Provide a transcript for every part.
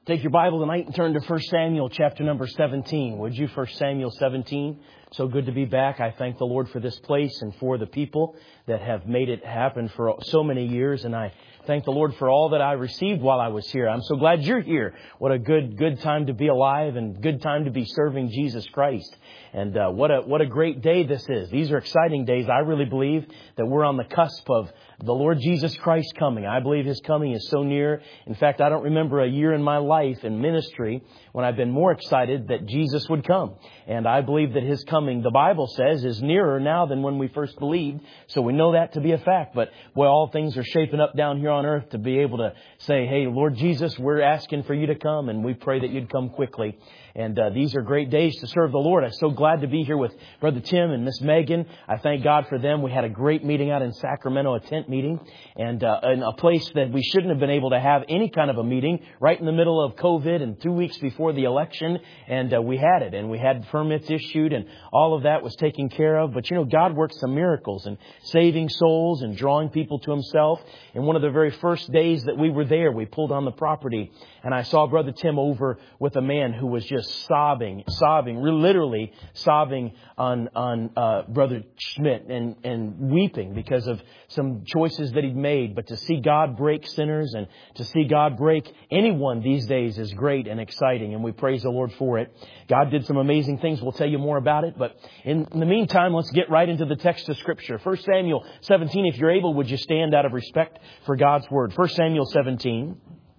Take your Bible tonight and turn to 1 Samuel chapter number 17. Would you? 1 Samuel 17. So good to be back. I thank the Lord for this place and for the people that have made it happen for so many years. And I thank the Lord for all that I received while I was here. I'm so glad you're here. What a good time to be alive and good time to be serving Jesus Christ. And what a great day this is. These are exciting days. I really believe that we're on the cusp of the Lord Jesus Christ coming. I believe His coming is so near. In fact, I don't remember a year in my life in ministry when I've been more excited that Jesus would come. And I believe that His coming, the Bible says, is nearer now than when we first believed. So we know that to be a fact. But boy, all things are shaping up down here on earth to be able to say, hey, Lord Jesus, we're asking for you to come. And we pray that you'd come quickly. And these are great days to serve the Lord. I'm so glad to be here with Brother Tim and Miss Megan. I thank God for them. We had a great meeting out in Sacramento, a tent meeting, and in a place that we shouldn't have been able to have any kind of a meeting, right in the middle of COVID and 2 weeks before the election. And we had it, and we had permits issued, and all of that was taken care of. But, you know, God works some miracles and saving souls and drawing people to Himself. And one of the very first days that we were there, we pulled on the property, and I saw Brother Tim over with a man who was just sobbing, literally sobbing on Brother Schmidt and weeping because of some choices that he'd made. But to see God break sinners and to see God break anyone these days is great and exciting, and we praise the Lord for it. God did some amazing things. We'll tell you more about it. But in the meantime, let's get right into the text of Scripture. 1 Samuel 17, if you're able, would you stand out of respect for God's Word? 1 Samuel 17.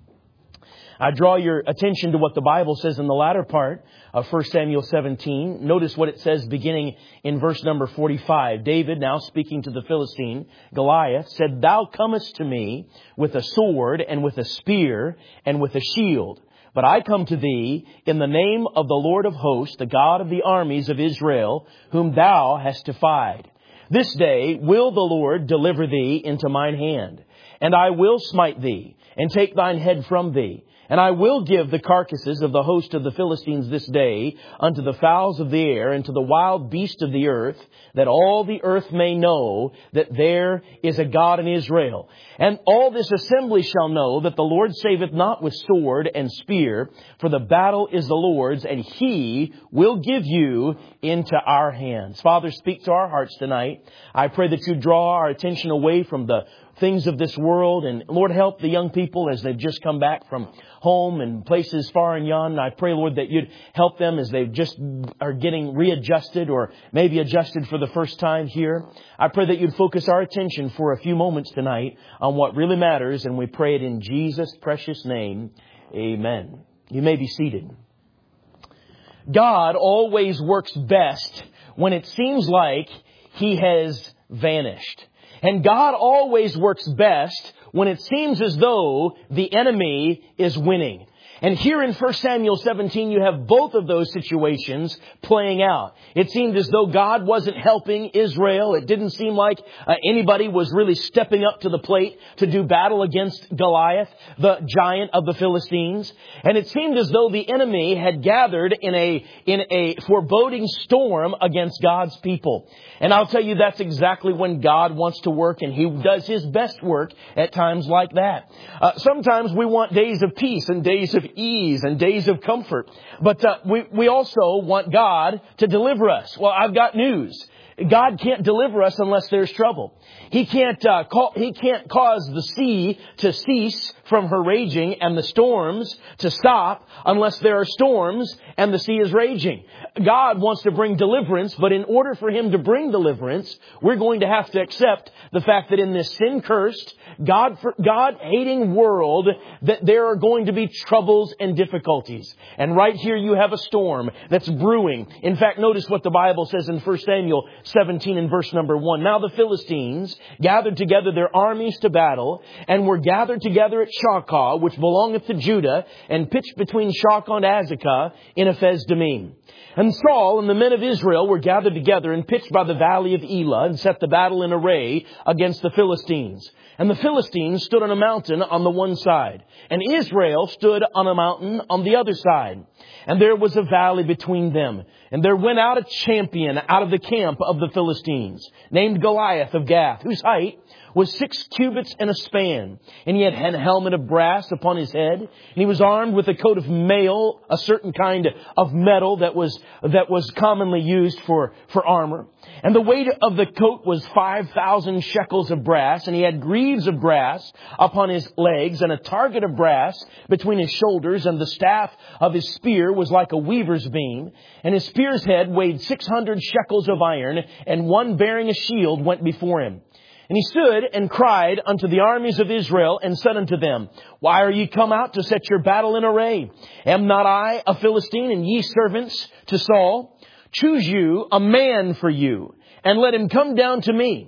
I draw your attention to what the Bible says in the latter part of 1 Samuel 17. Notice what it says beginning in verse number 45. David, now speaking to the Philistine, Goliath, said, "Thou comest to me with a sword and with a spear and with a shield. But I come to thee in the name of the Lord of hosts, the God of the armies of Israel, whom thou hast defied. This day will the Lord deliver thee into mine hand, and I will smite thee, and take thine head from thee. And I will give the carcasses of the host of the Philistines this day unto the fowls of the air and to the wild beasts of the earth, that all the earth may know that there is a God in Israel. And all this assembly shall know that the Lord saveth not with sword and spear, for the battle is the Lord's, and He will give you into our hands." Father, speak to our hearts tonight. I pray that you draw our attention away from the things of this world. And Lord, help the young people as they've just come back from home and places far and yon. I pray, Lord, that you'd help them as they just are getting readjusted or maybe adjusted for the first time here. I pray that you'd focus our attention for a few moments tonight on what really matters. And we pray it in Jesus' precious name. Amen. You may be seated. God always works best when it seems like He has vanished. And God always works best when it seems as though the enemy is winning. And here in 1 Samuel 17, you have both of those situations playing out. It seemed as though God wasn't helping Israel. It didn't seem like anybody was really stepping up to the plate to do battle against Goliath, the giant of the Philistines. And it seemed as though the enemy had gathered in a foreboding storm against God's people. And I'll tell you, that's exactly when God wants to work, and He does His best work at times like that. Sometimes we want days of peace and days of ease and days of comfort. But we also want God to deliver us. Well, I've got news. God can't deliver us unless there's trouble. He can't cause the sea to cease from her raging and the storms to stop unless there are storms and the sea is raging. God wants to bring deliverance, but in order for Him to bring deliverance, we're going to have to accept the fact that in this sin-cursed, God-hating world, that there are going to be troubles and difficulties. And right here you have a storm that's brewing. In fact, notice what the Bible says in 1 Samuel 17 and verse number 1. "Now the Philistines gathered together their armies to battle, and were gathered together at Shakah, which belongeth to Judah, and pitched between Shakah and Azekah in Ephes-Dammim. And Saul and the men of Israel were gathered together and pitched by the valley of Elah, and set the battle in array against the Philistines. And the Philistines stood on a mountain on the one side, and Israel stood on a mountain on the other side. And there was a valley between them. And there went out a champion out of the camp of the Philistines, named Goliath of Gath, whose height was 6 cubits and a span. And he had a helmet of brass upon his head. And he was armed with a coat of mail, a certain kind of metal that was commonly used for armor. And the weight of the coat was 5,000 shekels of brass. And he had greaves of brass upon his legs and a target of brass between his shoulders. And the staff of his spear was like a weaver's beam. And his spear's head weighed 600 shekels of iron. And one bearing a shield went before him. And he stood and cried unto the armies of Israel and said unto them, Why are ye come out to set your battle in array? Am not I a Philistine, and ye servants to Saul? Choose you a man for you, and let him come down to me.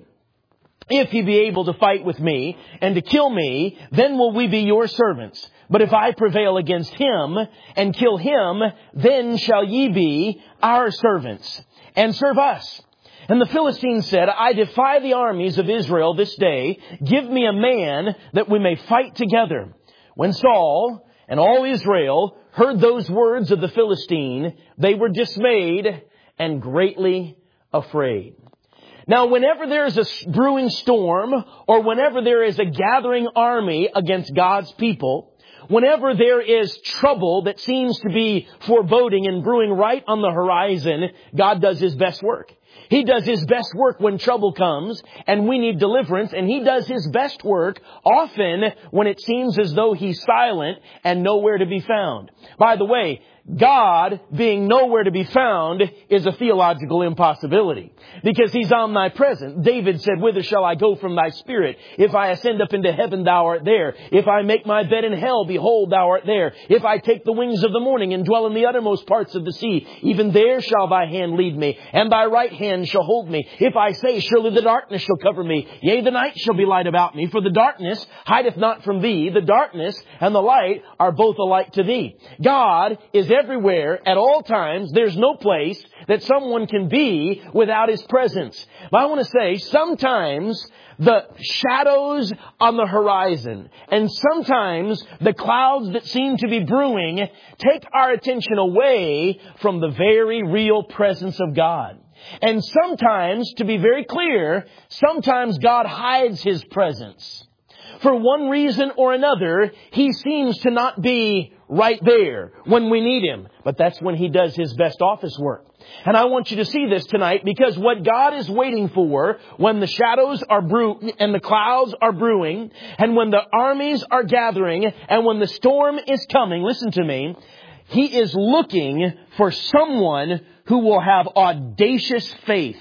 If he be able to fight with me and to kill me, then will we be your servants. But if I prevail against him and kill him, then shall ye be our servants, and serve us. And the Philistines said, I defy the armies of Israel this day. Give me a man that we may fight together. When Saul and all Israel heard those words of the Philistine, they were dismayed and greatly afraid. Now, whenever there is a brewing storm, or whenever there is a gathering army against God's people, whenever there is trouble that seems to be foreboding and brewing right on the horizon, God does His best work. He does His best work when trouble comes and we need deliverance. And He does His best work often when it seems as though He's silent and nowhere to be found. By the way, God being nowhere to be found is a theological impossibility because He's omnipresent. David said, Whither shall I go from Thy Spirit? If I ascend up into heaven, Thou art there. If I make my bed in hell, behold, Thou art there. If I take the wings of the morning and dwell in the uttermost parts of the sea, even there shall Thy hand lead me, and Thy right hand shall hold me. If I say, Surely the darkness shall cover me, yea, the night shall be light about me, for the darkness hideth not from Thee. The darkness and the light are both alike to Thee. God is everywhere at all times. There's no place that someone can be without His presence. But I want to say, sometimes the shadows on the horizon and sometimes the clouds that seem to be brewing take our attention away from the very real presence of God. And sometimes, to be very clear, sometimes God hides His presence. For one reason or another, He seems to not be right there when we need Him. But that's when He does His best office work. And I want you to see this tonight, because what God is waiting for when the shadows are and the clouds are brewing, and when the armies are gathering, and when the storm is coming, listen to me, He is looking for someone who will have audacious faith.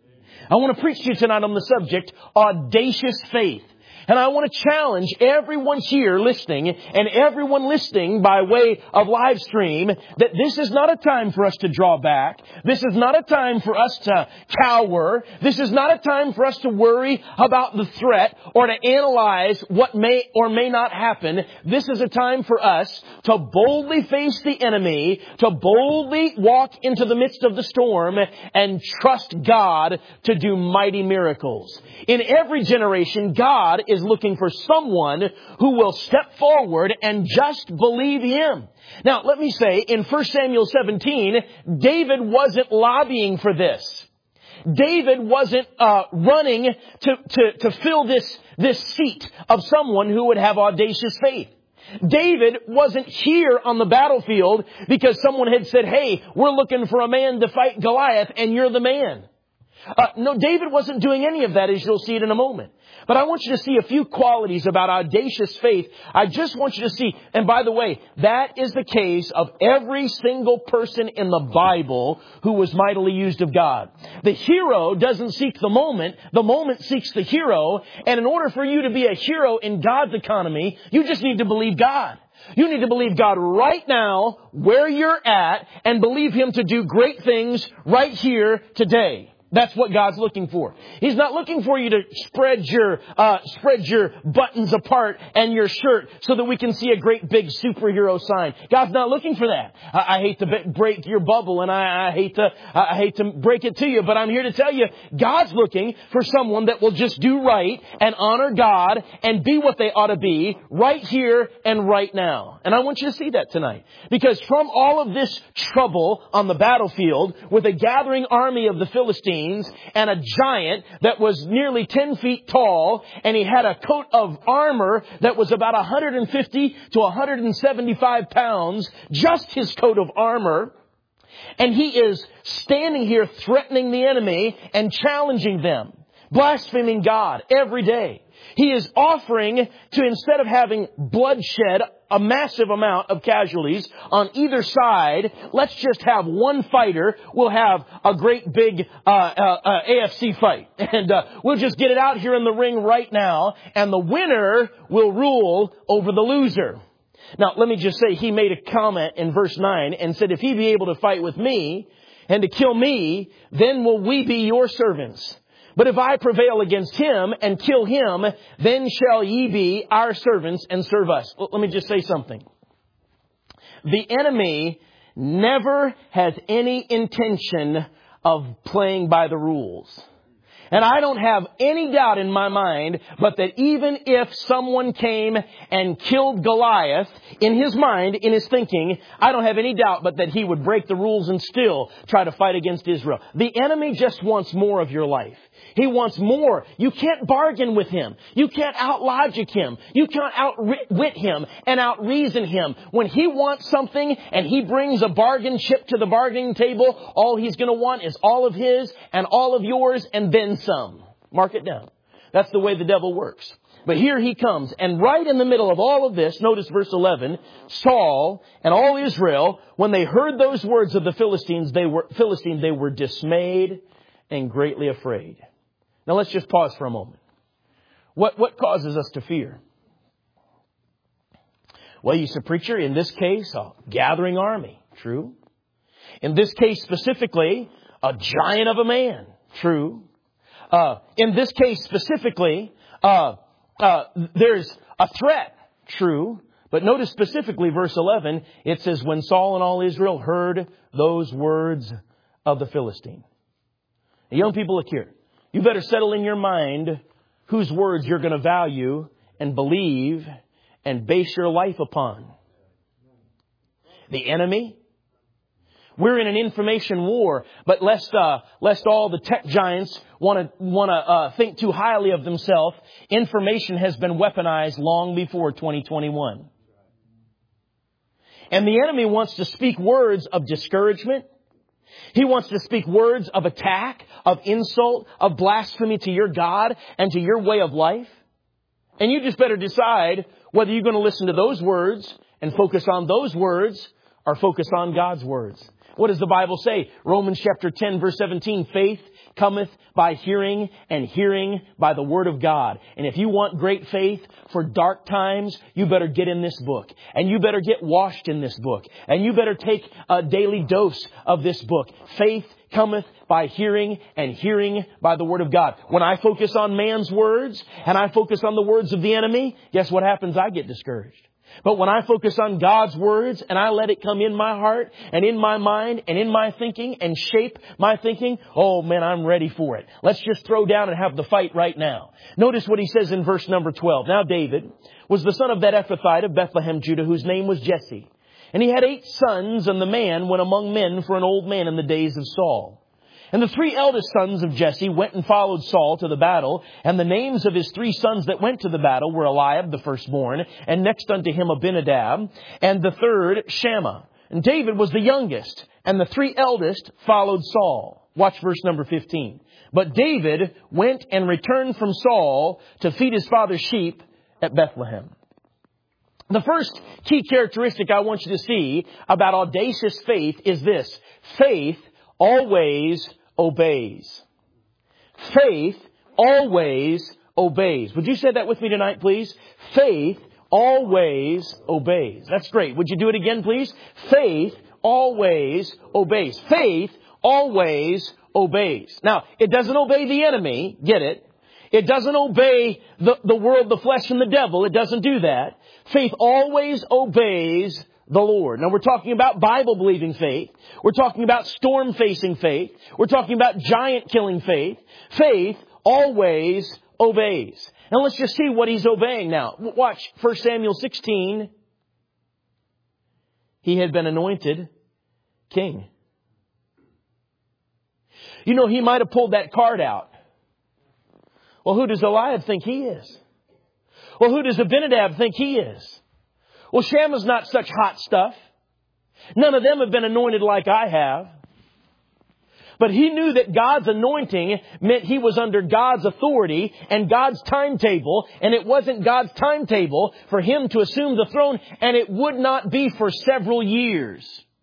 I want to preach to you tonight on the subject, audacious faith. And I want to challenge everyone here listening and everyone listening by way of live stream that this is not a time for us to draw back. This is not a time for us to cower. This is not a time for us to worry about the threat or to analyze what may or may not happen. This is a time for us to boldly face the enemy, to boldly walk into the midst of the storm and trust God to do mighty miracles. In every generation, God is looking for someone who will step forward and just believe Him. Now, let me say, in 1 Samuel 17, David wasn't lobbying for this. David wasn't running to fill this seat of someone who would have audacious faith. David wasn't here on the battlefield because someone had said, hey, we're looking for a man to fight Goliath and you're the man. No, David wasn't doing any of that, as you'll see it in a moment. But I want you to see a few qualities about audacious faith. I just want you to see, and by the way, that is the case of every single person in the Bible who was mightily used of God. The hero doesn't seek the moment seeks the hero. And in order for you to be a hero in God's economy, you just need to believe God. You need to believe God right now, where you're at, and believe Him to do great things right here today. That's what God's looking for. He's not looking for you to spread your buttons apart and your shirt so that we can see a great big superhero sign. God's not looking for that. I hate to break your bubble, and I hate to break it to you, but I'm here to tell you, God's looking for someone that will just do right and honor God and be what they ought to be right here and right now. And I want you to see that tonight, because from all of this trouble on the battlefield with a gathering army of the Philistines, and a giant that was nearly 10 feet tall, and he had a coat of armor that was about 150 to 175 pounds, just his coat of armor. And he is standing here threatening the enemy and challenging them, blaspheming God every day. He is offering to, instead of having bloodshed, a massive amount of casualties on either side, let's just have one fighter. We'll have a great big AFC fight. And we'll just get it out here in the ring right now. And the winner will rule over the loser. Now, let me just say, he made a comment in verse 9 and said, if he be able to fight with me and to kill me, then will we be your servants. But if I prevail against him and kill him, then shall ye be our servants and serve us. Let me just say something. The enemy never has any intention of playing by the rules. And I don't have any doubt in my mind, but that even if someone came and killed Goliath, in his mind, in his thinking, I don't have any doubt but that he would break the rules and still try to fight against Israel. The enemy just wants more of your life. He wants more. You can't bargain with him. You can't out-logic him. You can't outwit him and out-reason him. When he wants something and he brings a bargain chip to the bargaining table, all he's going to want is all of his and all of yours and then some. Mark it down. That's the way the devil works. But here he comes, and right in the middle of all of this, notice verse 11, Saul and all Israel, when they heard those words of the Philistines, they were dismayed and greatly afraid. Now let's just pause for a moment. What causes us to fear? Well, you say, preacher, in this case, a gathering army. True. In this case specifically, a giant of a man. True. In this case specifically, there's a threat. True. But notice specifically verse 11, it says, when Saul and all Israel heard those words of the Philistine. Now, young people, look here. You better settle in your mind whose words you're going to value and believe and base your life upon. The enemy. We're in an information war, but lest all the tech giants want to think too highly of themselves, information has been weaponized long before 2021. And the enemy wants to speak words of discouragement. He wants to speak words of attack, of insult, of blasphemy to your God and to your way of life. And you just better decide whether you're going to listen to those words and focus on those words or focus on God's words. What does the Bible say? Romans chapter 10 verse 17, faith cometh by hearing and hearing by the word of God. And if you want great faith for dark times, you better get in this book. And you better get washed in this book. And you better take a daily dose of this book. Faith cometh by hearing and hearing by the word of God. When I focus on man's words and I focus on the words of the enemy, guess what happens? I get discouraged. But when I focus on God's words and I let it come in my heart and in my mind and in my thinking and shape my thinking, oh man, I'm ready for it. Let's just throw down and have the fight right now. Notice what he says in verse number 12. Now David was the son of that Ephrathite of Bethlehem, Judah, whose name was Jesse. And he had 8 sons, and the man went among men for an old man in the days of Saul. And the 3 eldest sons of Jesse went and followed Saul to the battle. And the names of his 3 sons that went to the battle were Eliab, the firstborn, and next unto him Abinadab, and the third Shammah. And David was the youngest, and the 3 eldest followed Saul. Watch verse number 15. But David went and returned from Saul to feed his father's sheep at Bethlehem. The first key characteristic I want you to see about audacious faith is this. Faith always obeys. Faith always obeys. Would you say that with me tonight, please? Faith always obeys. That's great. Would you do it again, please? Faith always obeys. Faith always obeys. Now, it doesn't obey the enemy. Get it? It doesn't obey the world, the flesh, and the devil. It doesn't do that. Faith always obeys the Lord. Now, we're talking about Bible-believing faith. We're talking about storm-facing faith. We're talking about giant-killing faith. Faith always obeys. Now, let's just see what he's obeying now. Watch 1 Samuel 16. He had been anointed king. You know, he might have pulled that card out. Well, who does Eliab think he is? Well, who does Abinadab think he is? Well, Shammah's not such hot stuff. None of them have been anointed like I have. But he knew that God's anointing meant he was under God's authority and God's timetable. And it wasn't God's timetable for him to assume the throne. And it would not be for several years.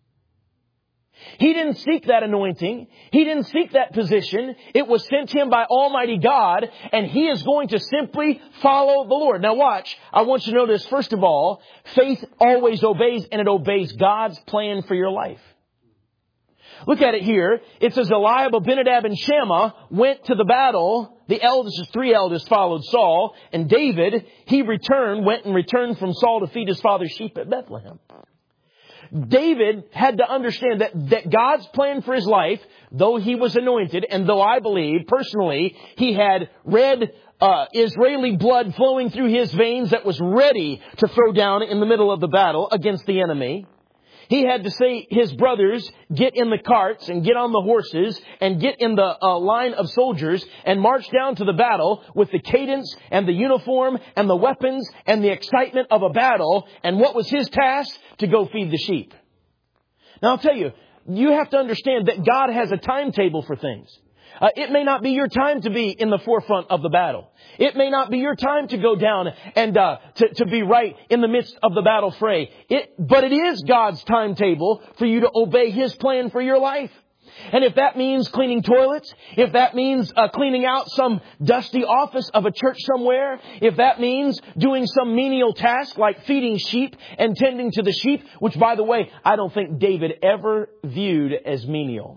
He didn't seek that anointing. He didn't seek that position. It was sent him by Almighty God, and he is going to simply follow the Lord. Now watch. I want you to notice, first of all, faith always obeys, and it obeys God's plan for your life. Look at it here. It says Eliab, Abinadab, and Shammah went to the battle. The eldest, his 3 eldest, followed Saul, and David, he went and returned from Saul to feed his father's sheep at Bethlehem. David had to understand that God's plan for his life, though he was anointed, and though I believe personally he had red Israeli blood flowing through his veins that was ready to throw down in the middle of the battle against the enemy. He had to say, his brothers, get in the carts and get on the horses and get in the line of soldiers and march down to the battle with the cadence and the uniform and the weapons and the excitement of a battle. And what was his task? To go feed the sheep. Now I'll tell you, you have to understand that God has a timetable for things. It may not be your time to be in the forefront of the battle. It may not be your time to go down and to be right in the midst of the battle fray. But it is God's timetable for you to obey His plan for your life. And if that means cleaning toilets, if that means cleaning out some dusty office of a church somewhere, if that means doing some menial task like feeding sheep and tending to the sheep, which, by the way, I don't think David ever viewed as menial.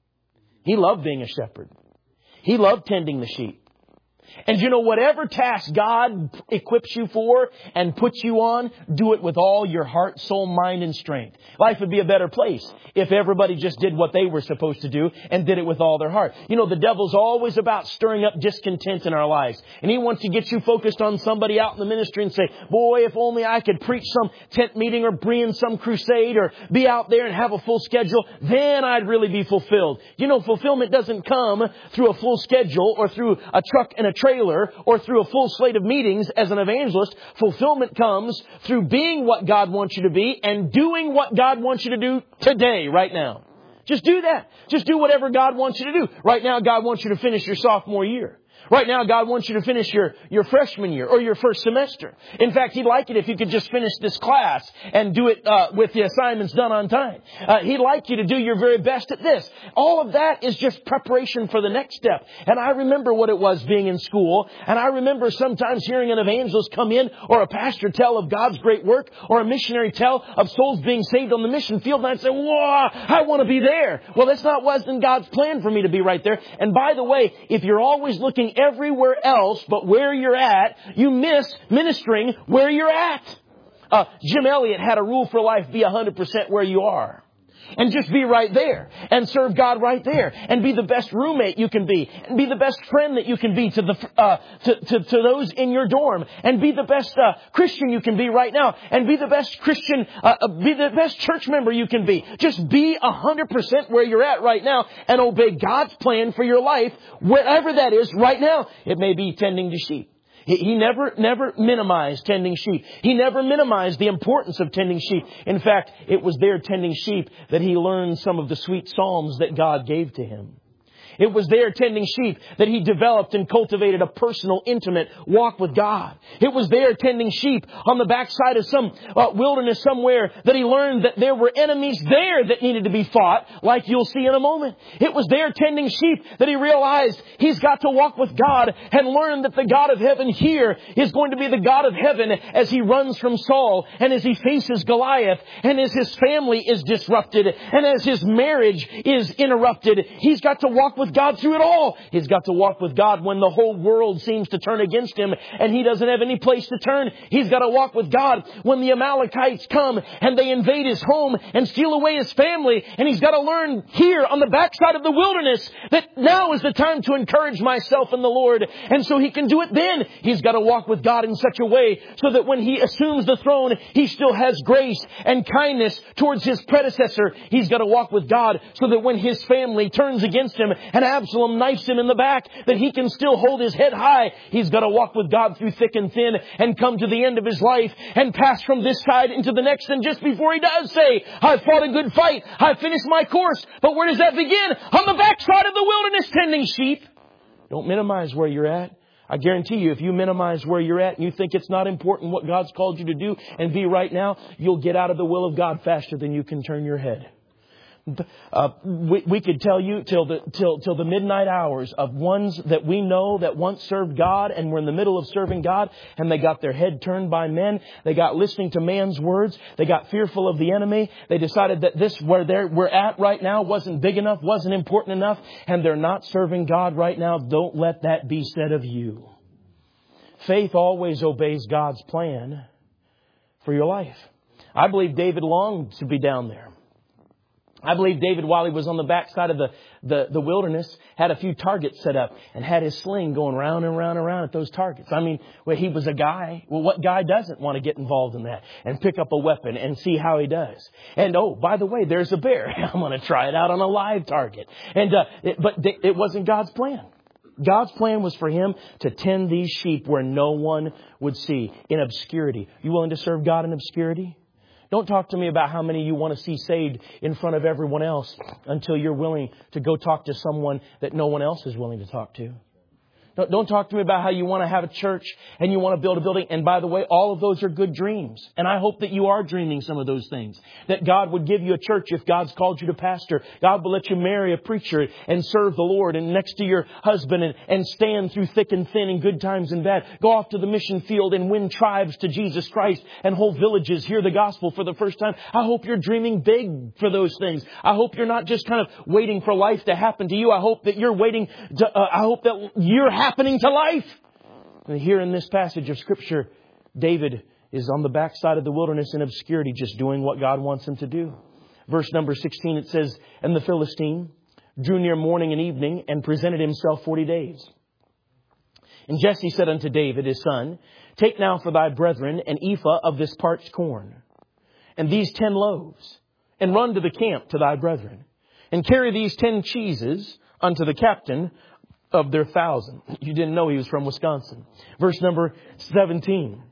He loved being a shepherd. He loved tending the sheep. And you know, whatever task God equips you for and puts you on, do it with all your heart, soul, mind, and strength. Life would be a better place if everybody just did what they were supposed to do and did it with all their heart. You know, the devil's always about stirring up discontent in our lives. And he wants to get you focused on somebody out in the ministry and say, boy, if only I could preach some tent meeting or be in some crusade or be out there and have a full schedule, then I'd really be fulfilled. You know, fulfillment doesn't come through a full schedule or through a truck and a trailer or through a full slate of meetings as an evangelist. Fulfillment comes through being what God wants you to be and doing what God wants you to do today, right now. Just do that. Just do whatever God wants you to do. Right now, God wants you to finish your sophomore year. Right now, God wants you to finish your freshman year or your first semester. In fact, He'd like it if you could just finish this class and do it with the assignments done on time. He'd like you to do your very best at this. All of that is just preparation for the next step. And I remember what it was being in school. And I remember sometimes hearing an evangelist come in or a pastor tell of God's great work or a missionary tell of souls being saved on the mission field. And I'd say, whoa, I want to be there. Well, that's not wasn't God's plan for me to be right there. And by the way, if you're always looking everywhere else but where you're at, you miss ministering where you're at. Jim Elliot had a rule for life: be 100% where you are. And just be right there and serve God right there and be the best roommate you can be and be the best friend that you can be to to those in your dorm and be the best Christian you can be right now and be the best Christian, be the best church member you can be. Just be 100% where you're at right now and obey God's plan for your life, wherever that is right now. It may be tending to sheep. He never minimized tending sheep. He never minimized the importance of tending sheep. In fact, it was there tending sheep that he learned some of the sweet psalms that God gave to him. It was there tending sheep that he developed and cultivated a personal, intimate walk with God. It was there tending sheep on the backside of some wilderness somewhere that he learned that there were enemies there that needed to be fought, like you'll see in a moment. It was there tending sheep that he realized he's got to walk with God and learn that the God of heaven here is going to be the God of heaven as he runs from Saul and as he faces Goliath and as his family is disrupted and as his marriage is interrupted. He's got to walk with God through it all. He's got to walk with God when the whole world seems to turn against him and he doesn't have any place to turn. He's got to walk with God when the Amalekites come and they invade his home and steal away his family. And he's got to learn here on the backside of the wilderness that now is the time to encourage myself in the Lord. And so he can do it then. He's got to walk with God in such a way so that when he assumes the throne, he still has grace and kindness towards his predecessor. He's got to walk with God so that when his family turns against him and Absalom knifes him in the back, that he can still hold his head high. He's got to walk with God through thick and thin and come to the end of his life and pass from this side into the next. And just before he does say, I've fought a good fight, I've finished my course. But where does that begin? On the backside of the wilderness tending sheep. Don't minimize where you're at. I guarantee you, if you minimize where you're at and you think it's not important what God's called you to do and be right now, you'll get out of the will of God faster than you can turn your head. We could tell you till the midnight hours of ones that we know that once served God and were in the middle of serving God and they got their head turned by men. They got listening to man's words. They got fearful of the enemy. They decided that this where we're at right now wasn't big enough, wasn't important enough, and they're not serving God right now. Don't let that be said of you. Faith always obeys God's plan for your life. I believe David longed to be down there. I believe David, while he was on the backside of the wilderness, had a few targets set up and had his sling going round and round and round at those targets. I mean, well, he was a guy. Well, what guy doesn't want to get involved in that and pick up a weapon and see how he does? And oh, by the way, there's a bear. I'm going to try it out on a live target. And but it wasn't God's plan. God's plan was for him to tend these sheep where no one would see, in obscurity. You willing to serve God in obscurity? Don't talk to me about how many you want to see saved in front of everyone else until you're willing to go talk to someone that no one else is willing to talk to. Don't talk to me about how you want to have a church and you want to build a building. And by the way, all of those are good dreams. And I hope that you are dreaming some of those things. That God would give you a church if God's called you to pastor. God will let you marry a preacher and serve the Lord and next to your husband and stand through thick and thin in good times and bad. Go off to the mission field and win tribes to Jesus Christ and whole villages hear the gospel for the first time. I hope you're dreaming big for those things. I hope you're not just kind of waiting for life to happen to you. I hope that you're waiting to, I hope that you're happening to life. And here in this passage of Scripture, David is on the backside of the wilderness in obscurity, just doing what God wants him to do. Verse number 16, it says, And the Philistine drew near morning and evening and presented himself 40 days. And Jesse said unto David, his son, Take now for thy brethren an ephah of this parched corn, and these 10 loaves, and run to the camp to thy brethren, and carry these 10 cheeses unto the captain of their 1,000. You didn't know he was from Wisconsin. Verse number 17.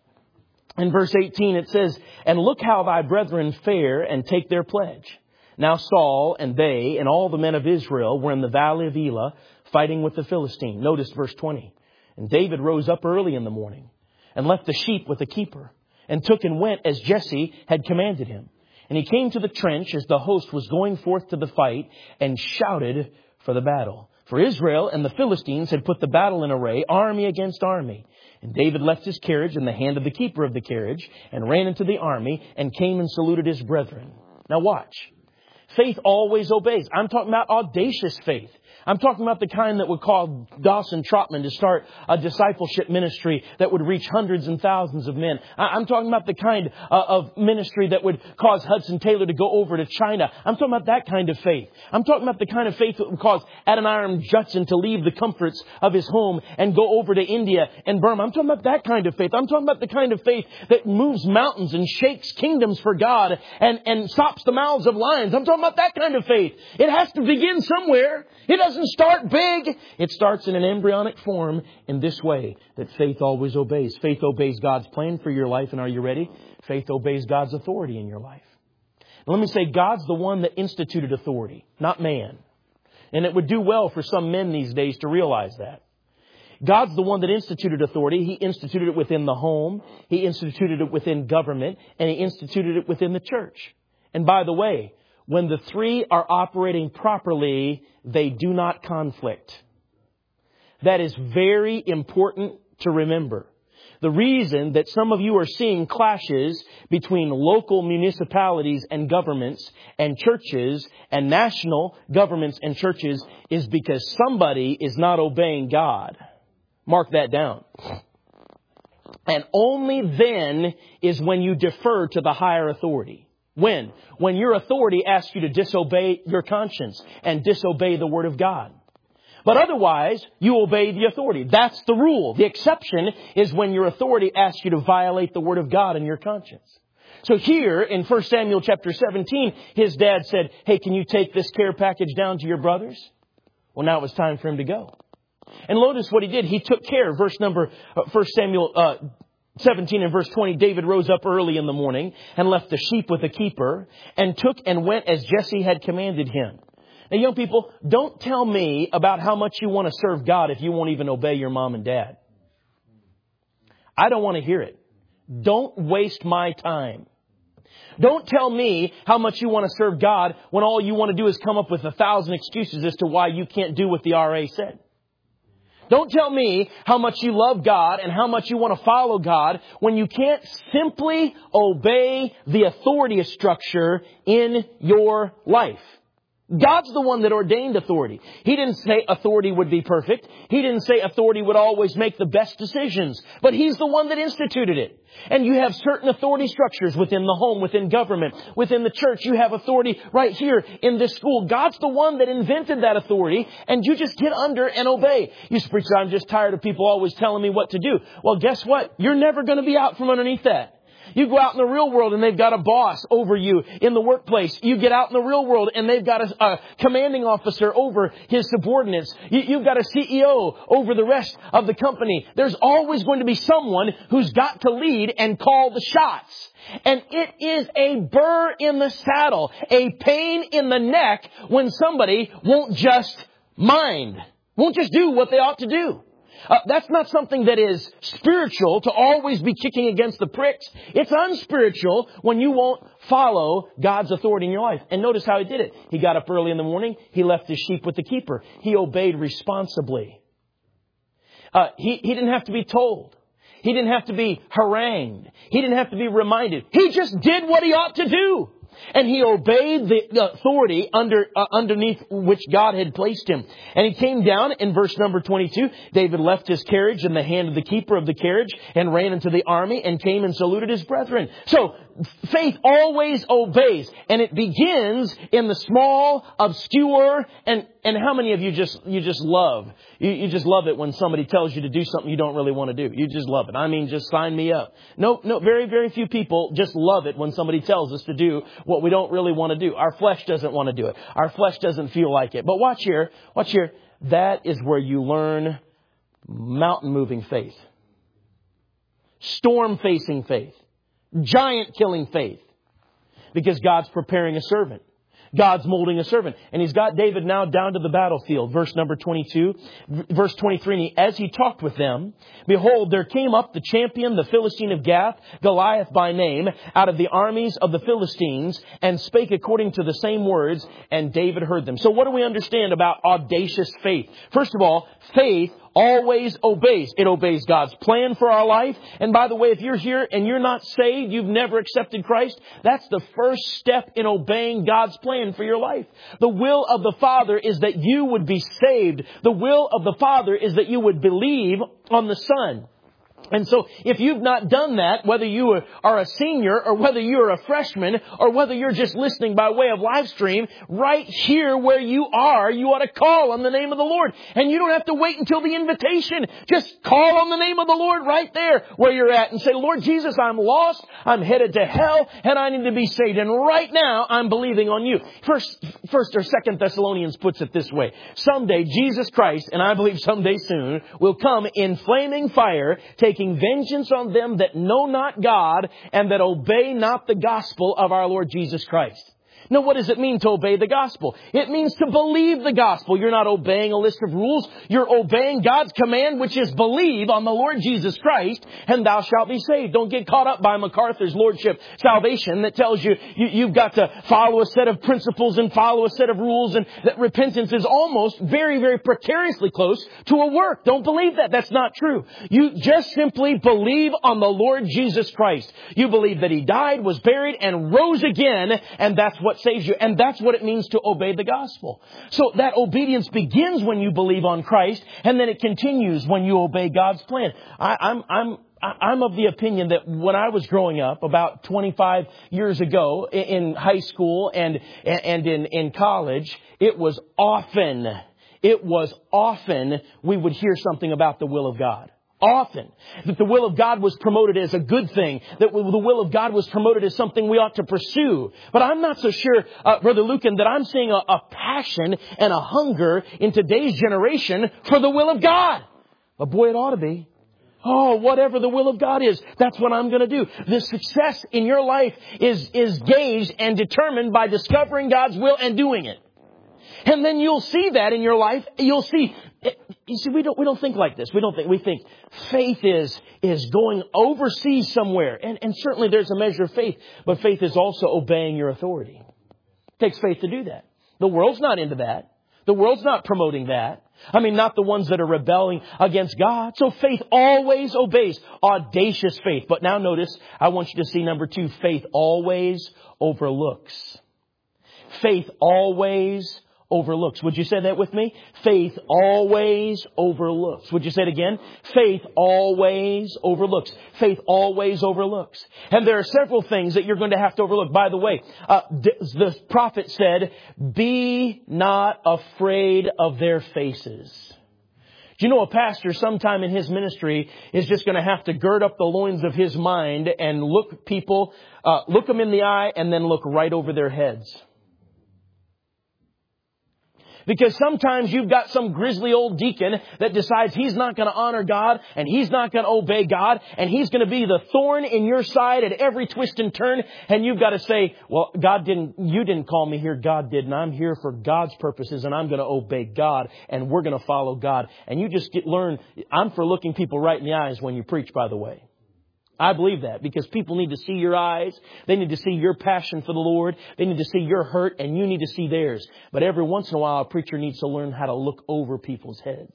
In verse 18 it says, And look how thy brethren fare and take their pledge. Now Saul and they and all the men of Israel were in the valley of Elah fighting with the Philistine. Notice verse 20. And David rose up early in the morning and left the sheep with the keeper and took and went as Jesse had commanded him. And he came to the trench as the host was going forth to the fight and shouted for the battle. For Israel and the Philistines had put the battle in array, army against army. And David left his carriage in the hand of the keeper of the carriage and ran into the army and came and saluted his brethren. Now watch. Faith always obeys. I'm talking about audacious faith. I'm talking about the kind that would cause Dawson Trotman to start a discipleship ministry that would reach hundreds and thousands of men. I'm talking about the kind of ministry that would cause Hudson Taylor to go over to China. I'm talking about that kind of faith. I'm talking about the kind of faith that would cause Adoniram Judson to leave the comforts of his home and go over to India and Burma. I'm talking about that kind of faith. I'm talking about the kind of faith that moves mountains and shakes kingdoms for God and stops the mouths of lions. I'm talking about that kind of faith. It has to begin somewhere. It doesn't start big. It starts in an embryonic form in this way, that faith always obeys. Faith obeys God's plan for your life. And are you ready? Faith obeys God's authority in your life. Now, let me say, God's the one that instituted authority, not man. And it would do well for some men these days to realize that. God's the one that instituted authority. He instituted it within the home. He instituted it within government. And He instituted it within the church. And by the way, when the three are operating properly, they do not conflict. That is very important to remember. The reason that some of you are seeing clashes between local municipalities and governments and churches and national governments and churches is because somebody is not obeying God. Mark that down. And only then is when you defer to the higher authority. When? When your authority asks you to disobey your conscience and disobey the Word of God. But otherwise, you obey the authority. That's the rule. The exception is when your authority asks you to violate the Word of God in your conscience. So here in 1 Samuel chapter 17, his dad said, hey, can you take this care package down to your brothers? Well, now it was time for him to go. And notice what he did. He took care. 1 Samuel 17 and verse 20, David rose up early in the morning and left the sheep with a keeper and took and went as Jesse had commanded him. Now, young people, don't tell me about how much you want to serve God if you won't even obey your mom and dad. I don't want to hear it. Don't waste my time. Don't tell me how much you want to serve God when all you want to do is come up with 1,000 excuses as to why you can't do what the RA said. Don't tell me how much you love God and how much you want to follow God when you can't simply obey the authority structure in your life. God's the one that ordained authority. He didn't say authority would be perfect. He didn't say authority would always make the best decisions. But He's the one that instituted it. And you have certain authority structures within the home, within government, within the church. You have authority right here in this school. God's the one that invented that authority. And you just get under and obey. You say, preacher, I'm just tired of people always telling me what to do. Well, guess what? You're never going to be out from underneath that. You go out in the real world and they've got a boss over you in the workplace. You get out in the real world and they've got a commanding officer over his subordinates. You've got a CEO over the rest of the company. There's always going to be someone who's got to lead and call the shots. And it is a burr in the saddle, a pain in the neck when somebody won't just mind, won't just do what they ought to do. That's not something that is spiritual to always be kicking against the pricks. It's unspiritual when you won't follow God's authority in your life. And notice how he did it. He got up early in the morning. He left his sheep with the keeper. He obeyed responsibly. He didn't have to be told. He didn't have to be harangued. He didn't have to be reminded. He just did what he ought to do. And he obeyed the authority underneath which God had placed him. And he came down in verse number 22. David left his carriage in the hand of the keeper of the carriage and ran into the army and came and saluted his brethren. So faith always obeys. And it begins in the small, obscure, and how many of you just love? You just love it when somebody tells you to do something you don't really want to do. You just love it. I mean, just sign me up. No, very, very few people just love it when somebody tells us to do what we don't really want to do. Our flesh doesn't want to do it. Our flesh doesn't feel like it. But watch here. That is where you learn mountain-moving faith. Storm-facing faith. Giant-killing faith. Because God's preparing a servant. God's molding a servant. And he's got David now down to the battlefield. Verse number 22. Verse 23. As he talked with them, behold, there came up the champion, the Philistine of Gath, Goliath by name, out of the armies of the Philistines, and spake according to the same words, and David heard them. So what do we understand about audacious faith? First of all, faith always obeys. It obeys God's plan for our life. And by the way, if you're here and you're not saved, you've never accepted Christ, that's the first step in obeying God's plan for your life. The will of the Father is that you would be saved. The will of the Father is that you would believe on the Son. And so if you've not done that, whether you are a senior or whether you're a freshman or whether you're just listening by way of live stream, right here where you are, you ought to call on the name of the Lord. And you don't have to wait until the invitation. Just call on the name of the Lord right there where you're at and say, Lord Jesus, I'm lost, I'm headed to hell, and I need to be saved. And right now, I'm believing on you. First or Second Thessalonians puts it this way. Someday, Jesus Christ, and I believe someday soon, will come in flaming fire, taking vengeance on them that know not God and that obey not the gospel of our Lord Jesus Christ. Now, what does it mean to obey the gospel? It means to believe the gospel. You're not obeying a list of rules. You're obeying God's command, which is believe on the Lord Jesus Christ, and thou shalt be saved. Don't get caught up by MacArthur's Lordship salvation that tells you've got to follow a set of principles and follow a set of rules, and that repentance is almost very, very precariously close to a work. Don't believe that. That's not true. You just simply believe on the Lord Jesus Christ. You believe that He died, was buried, and rose again, and that's what saves you. And that's what it means to obey the gospel. So that obedience begins when you believe on Christ, and then it continues when you obey God's plan. I'm of the opinion that when I was growing up, about 25 years ago, in high school and in college, it was often we would hear something about the will of God. Often. That the will of God was promoted as a good thing. That the will of God was promoted as something we ought to pursue. But I'm not so sure, Brother Lucan, that I'm seeing a passion and a hunger in today's generation for the will of God. But boy, it ought to be. Oh, whatever the will of God is, that's what I'm going to do. The success in your life is gauged and determined by discovering God's will and doing it. And then you'll see that in your life. You'll see. You see, we don't think like this. We think faith is going overseas somewhere. And certainly there's a measure of faith. But faith is also obeying your authority. It takes faith to do that. The world's not into that. The world's not promoting that. I mean, not the ones that are rebelling against God. So faith always obeys. Audacious faith. But now notice, I want you to see number 2, faith always overlooks. Faith always overlooks. Would you say that with me? Faith always overlooks. Would you say it again? Faith always overlooks. Faith always overlooks. And there are several things that you're going to have to overlook. By the way, the prophet said, be not afraid of their faces. Do you know a pastor sometime in his ministry is just going to have to gird up the loins of his mind and look them in the eye and then look right over their heads? Because sometimes you've got some grizzly old deacon that decides he's not going to honor God and he's not going to obey God and he's going to be the thorn in your side at every twist and turn. And you've got to say, well, you didn't call me here. God did. And I'm here for God's purposes and I'm going to obey God and we're going to follow God. And you just learn. I'm for looking people right in the eyes when you preach, by the way. I believe that because people need to see your eyes. They need to see your passion for the Lord. They need to see your hurt and you need to see theirs. But every once in a while, a preacher needs to learn how to look over people's heads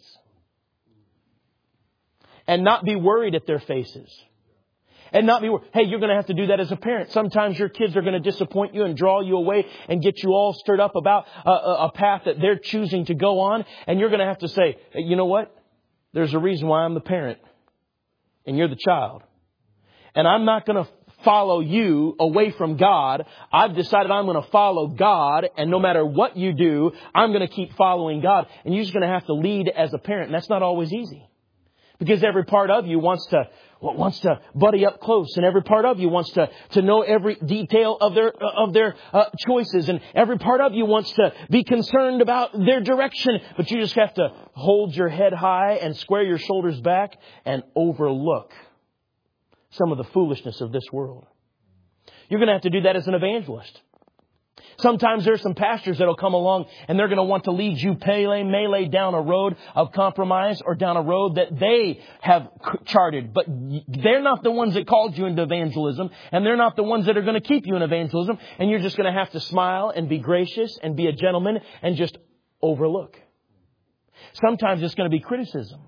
and not be worried at their faces. And not be worried. Hey, you're going to have to do that as a parent. Sometimes your kids are going to disappoint you and draw you away and get you all stirred up about a path that they're choosing to go on. And you're going to have to say, hey, you know what? There's a reason why I'm the parent and you're the child. And I'm not going to follow you away from God. I've decided I'm going to follow God. And no matter what you do, I'm going to keep following God. And you're just going to have to lead as a parent. And that's not always easy. Because every part of you wants to buddy up close. And every part of you wants to know every detail of their choices. And every part of you wants to be concerned about their direction. But you just have to hold your head high and square your shoulders back and overlook some of the foolishness of this world. You're going to have to do that as an evangelist. Sometimes there's some pastors that will come along and they're going to want to lead you melee down a road of compromise or down a road that they have charted. But they're not the ones that called you into evangelism and they're not the ones that are going to keep you in evangelism. And you're just going to have to smile and be gracious and be a gentleman and just overlook. Sometimes it's going to be criticism.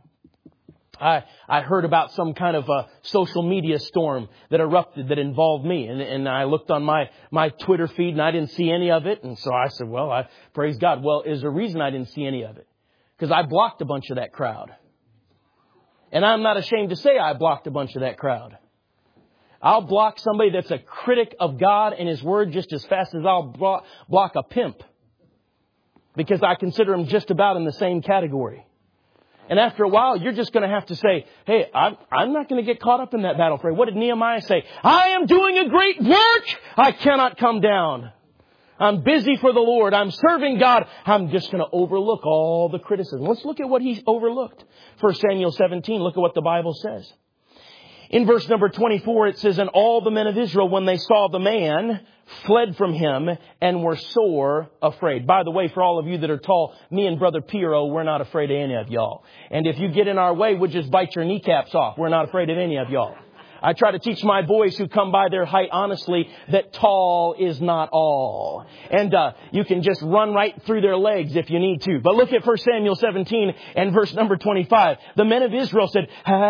I heard about some kind of a social media storm that erupted that involved me. And I looked on my Twitter feed and I didn't see any of it. And so I said, well, I praise God. Well, is there a reason I didn't see any of it? Because I blocked a bunch of that crowd. And I'm not ashamed to say I blocked a bunch of that crowd. I'll block somebody that's a critic of God and His Word just as fast as I'll block a pimp. Because I consider them just about in the same category. And after a while, you're just going to have to say, hey, I'm not going to get caught up in that battle fray. What did Nehemiah say? I am doing a great work. I cannot come down. I'm busy for the Lord. I'm serving God. I'm just going to overlook all the criticism. Let's look at what he overlooked. 1 Samuel 17, look at what the Bible says. In verse number 24, it says, and all the men of Israel, when they saw the man, fled from him and were sore afraid. By the way, for all of you that are tall, me and Brother Piero, we're not afraid of any of y'all. And if you get in our way, we'll just bite your kneecaps off. We're not afraid of any of y'all. I try to teach my boys who come by their height honestly that tall is not all. And you can just run right through their legs if you need to. But look at 1 Samuel 17 and verse number 25. The men of Israel said,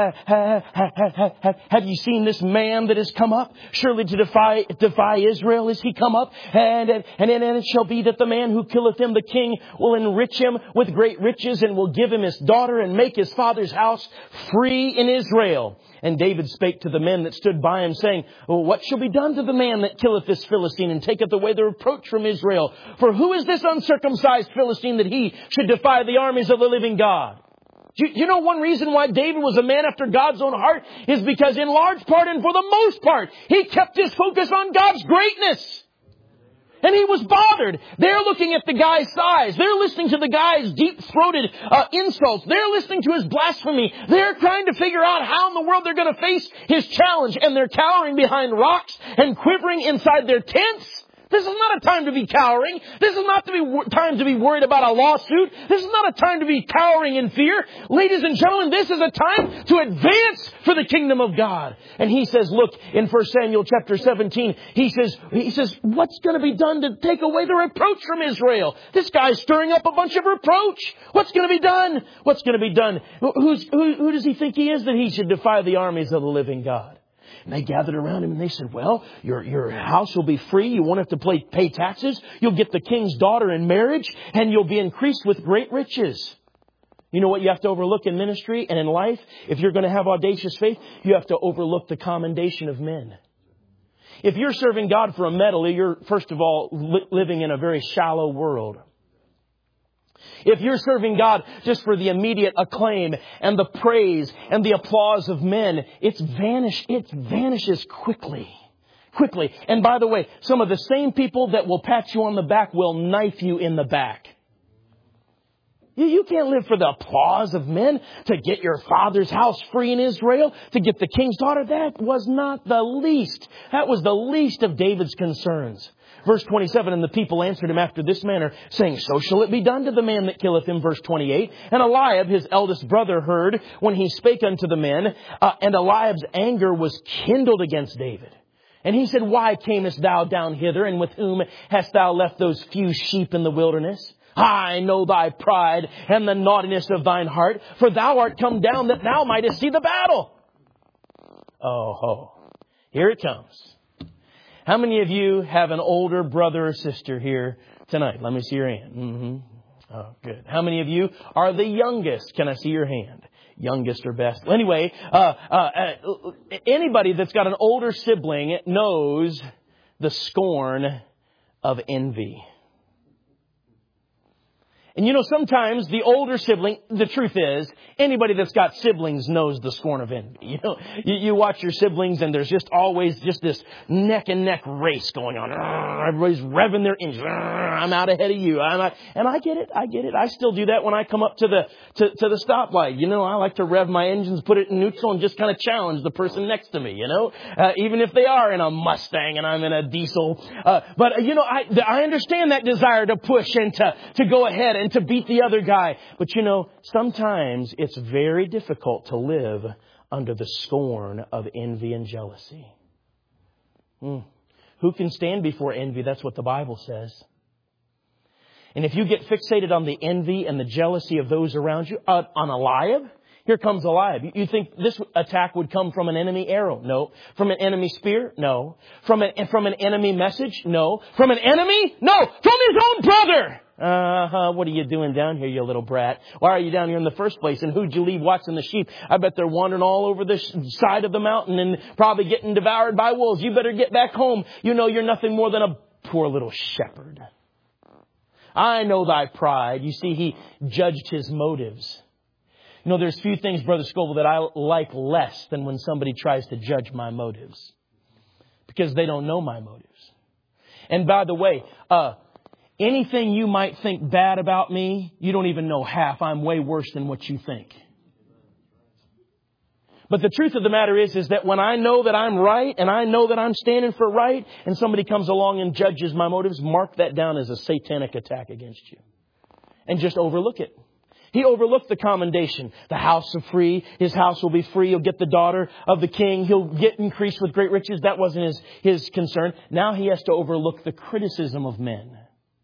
have you seen this man that has come up? Surely to defy Israel is he come up? And it shall be that the man who killeth him, the king, will enrich him with great riches and will give him his daughter and make his father's house free in Israel. And David spake to the men that stood by him, saying, what shall be done to the man that killeth this Philistine and taketh away the reproach from Israel? For who is this uncircumcised Philistine that he should defy the armies of the living God? You know one reason why David was a man after God's own heart is because in large part and for the most part, he kept his focus on God's greatness. And he was bothered. They're looking at the guy's size. They're listening to the guy's deep-throated insults. They're listening to his blasphemy. They're trying to figure out how in the world they're going to face his challenge. And they're cowering behind rocks and quivering inside their tents. This is not a time to be cowering. This is not time to be worried about a lawsuit. This is not a time to be cowering in fear. Ladies and gentlemen, this is a time to advance for the kingdom of God. And he says, look, in 1 Samuel chapter 17, he says, what's going to be done to take away the reproach from Israel? This guy's stirring up a bunch of reproach. What's going to be done? What's going to be done? Who does he think he is that he should defy the armies of the living God? And they gathered around him and they said, well, your house will be free. You won't have to pay taxes. You'll get the king's daughter in marriage and you'll be increased with great riches. You know what you have to overlook in ministry and in life? If you're going to have audacious faith, you have to overlook the commendation of men. If you're serving God for a medal, you're first of all living in a very shallow world. If you're serving God just for the immediate acclaim and the praise and the applause of men, it vanishes quickly. Quickly. And by the way, some of the same people that will pat you on the back will knife you in the back. You can't live for the applause of men to get your father's house free in Israel, to get the king's daughter. That was not the least. That was the least of David's concerns. Verse 27, and the people answered him after this manner, saying, so shall it be done to the man that killeth him. Verse 28, and Eliab, his eldest brother, heard when he spake unto the men, and Eliab's anger was kindled against David. And he said, why camest thou down hither, and with whom hast thou left those few sheep in the wilderness? I know thy pride and the naughtiness of thine heart, for thou art come down that thou mightest see the battle. Oh, here it comes. How many of you have an older brother or sister here tonight? Let me see your hand. Mm-hmm. Oh, good. How many of you are the youngest? Can I see your hand? Youngest or best? Anyway, anybody that's got an older sibling knows the scorn of envy. And you know, sometimes the older sibling, the truth is, anybody that's got siblings knows the scorn of envy. You know, you watch your siblings and there's just always just this neck and neck race going on. Everybody's revving their engines. I'm out ahead of you. And I get it. I still do that when I come up to the stoplight. You know, I like to rev my engines, put it in neutral and just kind of challenge the person next to me, you know, even if they are in a Mustang and I'm in a diesel. But you know, I understand that desire to push and to go ahead and to beat the other guy. But you know, sometimes it's very difficult to live under the scorn of envy and jealousy. Who can stand before envy? That's what the Bible says. And if you get fixated on the envy and the jealousy of those around you, on Eliab, here comes Eliab. You think this attack would come from an enemy arrow? No. From an enemy spear? No. From an enemy message? No. From an enemy? No. From his own brother! What are you doing down here, you little brat? Why are you down here in the first place? And who'd you leave watching the sheep? I bet they're wandering all over the side of the mountain and probably getting devoured by wolves. You better get back home. You know you're nothing more than a poor little shepherd. I know thy pride. You see, he judged his motives. You know, there's few things, Brother Scoble, that I like less than when somebody tries to judge my motives. Because they don't know my motives. And by the way, anything you might think bad about me, you don't even know half. I'm way worse than what you think. But the truth of the matter is that when I know that I'm right and I know that I'm standing for right and somebody comes along and judges my motives, mark that down as a satanic attack against you. And just overlook it. He overlooked the commendation. The house of free. His house will be free. He'll get the daughter of the king. He'll get increased with great riches. That wasn't his concern. Now he has to overlook the criticism of men.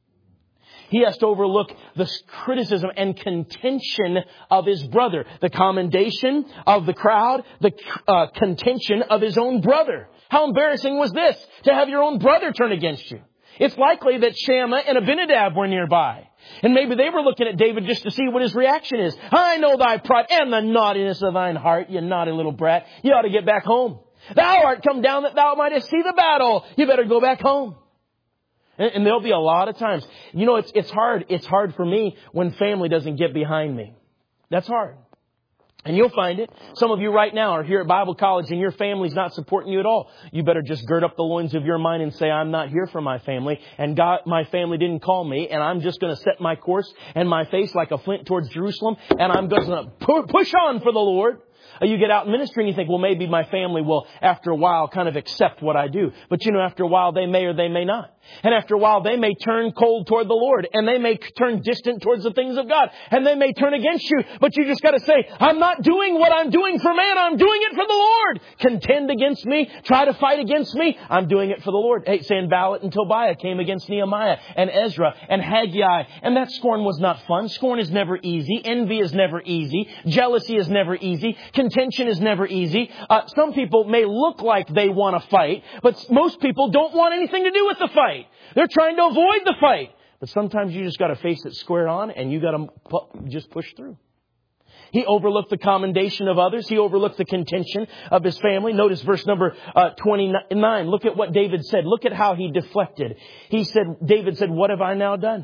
He has to overlook the criticism and contention of his brother. The commendation of the crowd. The contention of his own brother. How embarrassing was this? To have your own brother turn against you. It's likely that Shammah and Abinadab were nearby. And maybe they were looking at David just to see what his reaction is. I know thy pride and the naughtiness of thine heart, you naughty little brat. You ought to get back home. Thou art come down that thou mightest see the battle. You better go back home. And there'll be a lot of times. You know, it's hard. It's hard for me when family doesn't get behind me. That's hard. And you'll find it. Some of you right now are here at Bible college and your family's not supporting you at all. You better just gird up the loins of your mind and say, I'm not here for my family. And God, my family didn't call me. And I'm just going to set my course and my face like a flint towards Jerusalem. And I'm going to push on for the Lord. You get out in ministry and you think, well, maybe my family will, after a while, kind of accept what I do. But you know, after a while, they may or they may not. And after a while, they may turn cold toward the Lord. And they may turn distant towards the things of God. And they may turn against you. But you just got to say, I'm not doing what I'm doing for man. I'm doing it for the Lord. Contend against me. Try to fight against me. I'm doing it for the Lord. Hey, Sanballat and Tobiah came against Nehemiah and Ezra and Haggai. And that scorn was not fun. Scorn is never easy. Envy is never easy. Jealousy is never easy. Contention is never easy. Some people may look like they want to fight, but most people don't want anything to do with the fight. They're trying to avoid the fight. But sometimes you just got to face it square on and you got to just push through. He overlooked the commendation of others. He overlooked the contention of his family. Notice verse number 29. Look at what David said. Look at how he deflected. David said, what have I now done?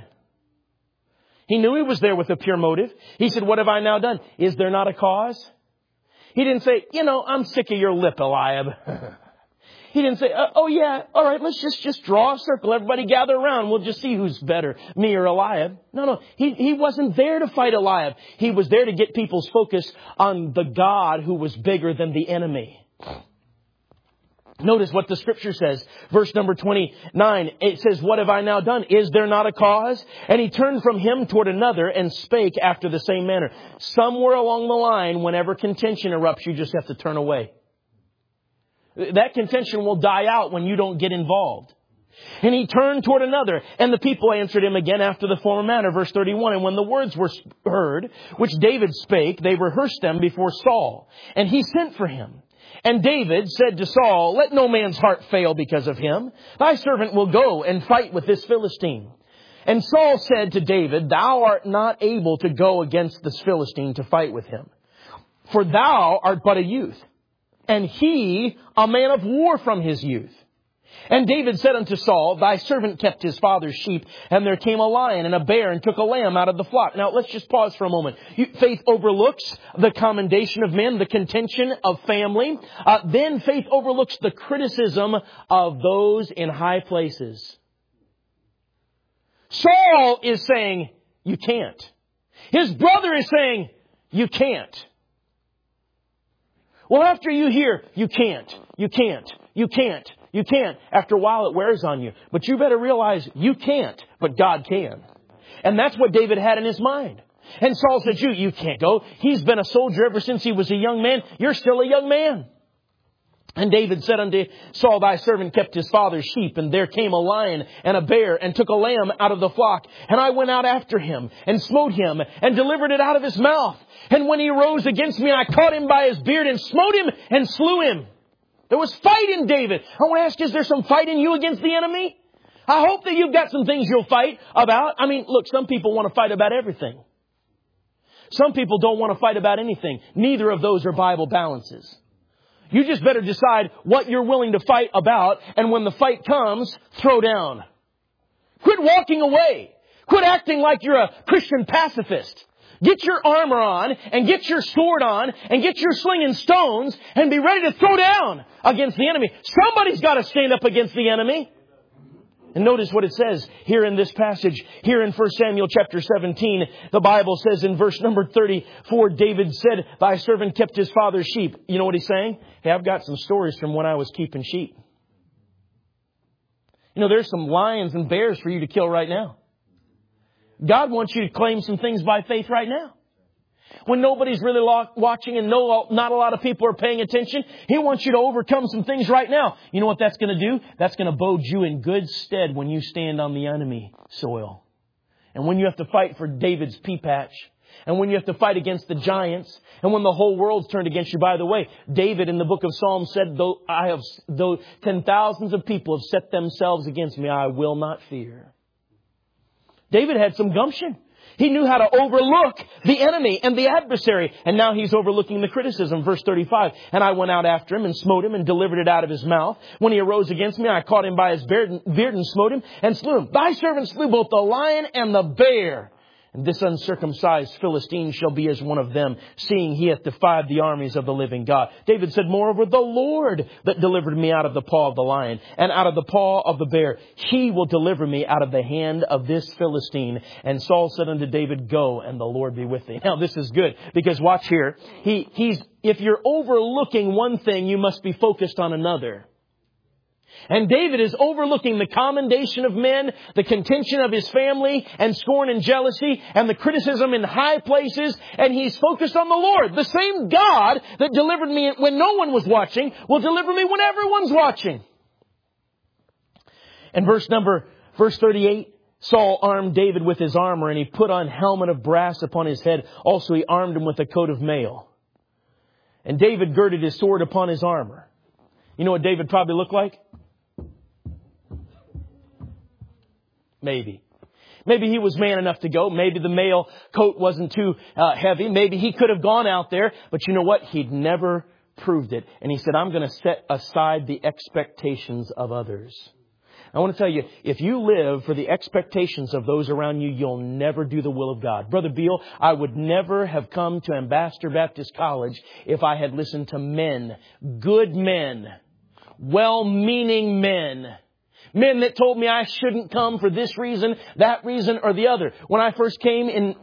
He knew he was there with a pure motive. He said, what have I now done? Is there not a cause? He didn't say, I'm sick of your lip, Eliab. He didn't say, oh yeah, all right, let's just draw a circle. Everybody gather around. We'll just see who's better, me or Eliab. No. He wasn't there to fight Eliab. He was there to get people's focus on the God who was bigger than the enemy. Notice what the scripture says. Verse number 29, it says, what have I now done? Is there not a cause? And he turned from him toward another and spake after the same manner. Somewhere along the line, whenever contention erupts, you just have to turn away. That contention will die out when you don't get involved. And he turned toward another, and the people answered him again after the former manner. Verse 31, and when the words were heard, which David spake, they rehearsed them before Saul. And he sent for him. And David said to Saul, let no man's heart fail because of him. Thy servant will go and fight with this Philistine. And Saul said to David, thou art not able to go against this Philistine to fight with him. For thou art but a youth, and he a man of war from his youth. And David said unto Saul, thy servant kept his father's sheep, and there came a lion and a bear and took a lamb out of the flock. Now, let's just pause for a moment. Faith overlooks the commendation of men, the contention of family. Then faith overlooks the criticism of those in high places. Saul is saying, you can't. His brother is saying, you can't. Well, after you hear, you can't. After a while, it wears on you. But you better realize you can't, but God can. And that's what David had in his mind. And Saul said, you can't go. He's been a soldier ever since he was a young man. You're still a young man. And David said unto Saul, thy servant kept his father's sheep, and there came a lion and a bear and took a lamb out of the flock. And I went out after him and smote him and delivered it out of his mouth. And when he rose against me, I caught him by his beard and smote him and slew him. There was fight in David. I want to ask, is there some fight in you against the enemy? I hope that you've got some things you'll fight about. I mean, look, some people want to fight about everything. Some people don't want to fight about anything. Neither of those are Bible balances. You just better decide what you're willing to fight about. And when the fight comes, throw down. Quit walking away. Quit acting like you're a Christian pacifist. Get your armor on and get your sword on and get your sling and stones and be ready to throw down against the enemy. Somebody's got to stand up against the enemy. And notice what it says here in this passage. Here in 1 Samuel chapter 17, the Bible says in verse number 34, David said, "Thy servant kept his father's sheep." You know what he's saying? Hey, I've got some stories from when I was keeping sheep. You know, there's some lions and bears for you to kill right now. God wants you to claim some things by faith right now. When nobody's really watching and not a lot of people are paying attention, He wants you to overcome some things right now. You know what that's going to do? That's going to bode you in good stead when you stand on the enemy soil. And when you have to fight for David's pea patch. And when you have to fight against the giants. And when the whole world's turned against you. By the way, David in the book of Psalms said, though 10,000s of people have set themselves against me, I will not fear. David had some gumption. He knew how to overlook the enemy and the adversary. And now he's overlooking the criticism. Verse 35. "And I went out after him and smote him and delivered it out of his mouth. When he arose against me, I caught him by his beard and smote him and slew him. Thy servant slew both the lion and the bear. And this uncircumcised Philistine shall be as one of them, seeing he hath defied the armies of the living God." David said, "Moreover, the Lord that delivered me out of the paw of the lion and out of the paw of the bear, He will deliver me out of the hand of this Philistine." And Saul said unto David, "Go, and the Lord be with thee." Now this is good, because watch here. If you're overlooking one thing, you must be focused on another. And David is overlooking the commendation of men, the contention of his family, and scorn and jealousy, and the criticism in high places, and he's focused on the Lord. The same God that delivered me when no one was watching will deliver me when everyone's watching. And verse 38, "Saul armed David with his armor, and he put on helmet of brass upon his head. Also he armed him with a coat of mail. And David girded his sword upon his armor." You know what David probably looked like? Maybe he was man enough to go. Maybe the mail coat wasn't too heavy. Maybe he could have gone out there. But you know what? He'd never proved it. And he said, "I'm going to set aside the expectations of others." I want to tell you, if you live for the expectations of those around you, you'll never do the will of God. Brother Beal, I would never have come to Ambassador Baptist College if I had listened to men, good men, well-meaning men. Men that told me I shouldn't come for this reason, that reason, or the other. When I first came in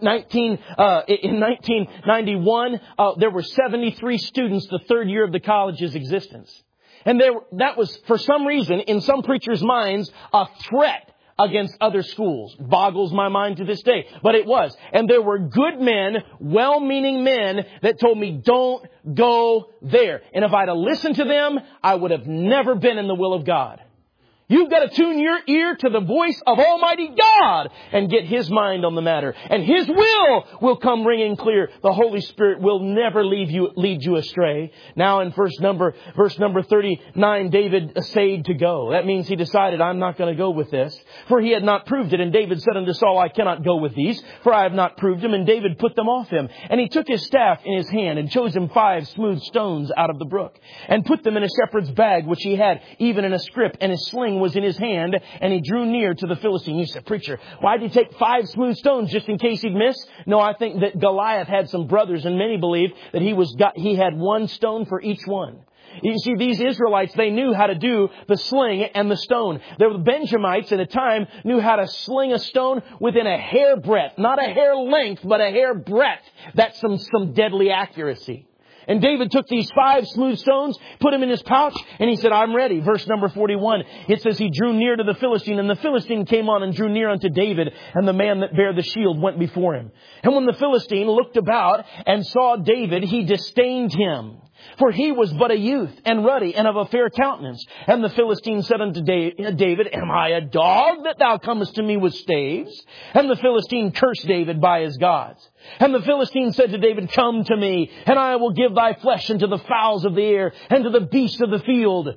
1991, there were 73 students the third year of the college's existence. And that was, for some reason, in some preachers' minds, a threat against other schools. Boggles my mind to this day. But it was. And there were good men, well-meaning men that told me, "Don't go there." And if I'd have listened to them, I would have never been in the will of God. You've got to tune your ear to the voice of Almighty God and get His mind on the matter. And His will come ringing clear. The Holy Spirit will never lead you astray. Now in verse number 39, David essayed to go. That means he decided, "I'm not going to go with this." For he had not proved it. And David said unto Saul, "I cannot go with these, for I have not proved them." And David put them off him. And he took his staff in his hand and chose him 5 smooth stones out of the brook and put them in a shepherd's bag, which he had, even in a scrip, and his sling was in his hand, and he drew near to the Philistine. You said, "Preacher, why did he take 5 smooth stones just in case he'd miss?" No, I think that Goliath had some brothers, and many believe that he had 1 stone for each one. You see, these Israelites, they knew how to do the sling and the stone. The Benjamites at a time knew how to sling a stone within a hair breadth, not a hair length, but a hair breadth. That's some deadly accuracy. And David took these 5 smooth stones, put them in his pouch, and he said, "I'm ready." Verse number 41, it says, "He drew near to the Philistine, and the Philistine came on and drew near unto David, and the man that bare the shield went before him. And when the Philistine looked about and saw David, he disdained him. For he was but a youth, and ruddy, and of a fair countenance. And the Philistine said unto David, "Am I a dog that thou comest to me with staves?" And the Philistine cursed David by his gods. And the Philistine said to David, "Come to me, and I will give thy flesh unto the fowls of the air, and to the beasts of the field."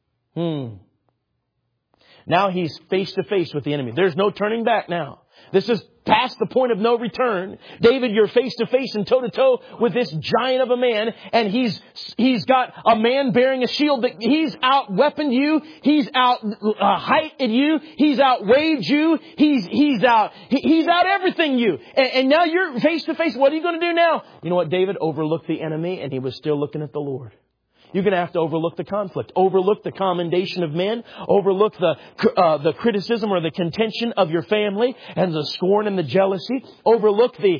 Now he's face to face with the enemy. There's no turning back now. This is past the point of no return. David, you're face to face and toe to toe with this giant of a man, and he's got a man bearing a shield that he's out-weaponed you, he's out-heighted you, he's outweighed you, he's out everything you. And now you're face to face. What are you going to do now? You know what? David overlooked the enemy, and he was still looking at the Lord. You're going to have to overlook the conflict, overlook the commendation of men, overlook the criticism or the contention of your family and the scorn and the jealousy, overlook the